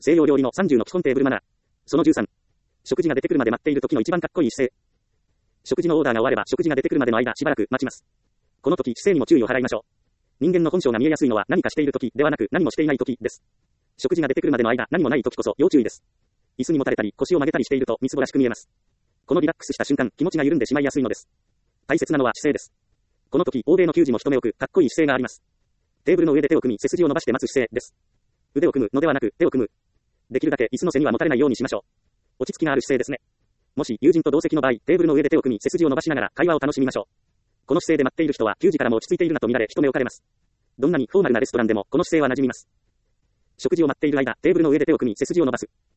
西洋料理の30の基本テーブルマナー。その13。食事が出てくるまで待っている時の一番かっこいい姿勢。食事のオーダーが終われば食事が出てくるまでの間しばらく待ちます。この時姿勢にも注意を払いましょう。人間の本性が見えやすいのは何かしている時ではなく何もしていない時です。食事が出てくるまでの間何もない時こそ要注意です。椅子にもたれたり腰を曲げたりしているとみつぼらしく見えます。このリラックスした瞬間気持ちが緩んでしまいやすいのです。大切なのは姿勢です。この時欧米の給仕も一目置くかっこいい姿勢があります。テーブルの上で手を組み背筋を伸ばして待つ姿勢です。腕を組むのではなく手を組む。できるだけ椅子の背にはもたれないようにしましょう。落ち着きがある姿勢ですね。もし友人と同席の場合、テーブルの上で手を組み背筋を伸ばしながら会話を楽しみましょう。この姿勢で待っている人は給仕からも落ち着いているなと見られ一目置かれます。どんなにフォーマルなレストランでもこの姿勢は馴染みます。食事を待っている間、テーブルの上で手を組み背筋を伸ばす。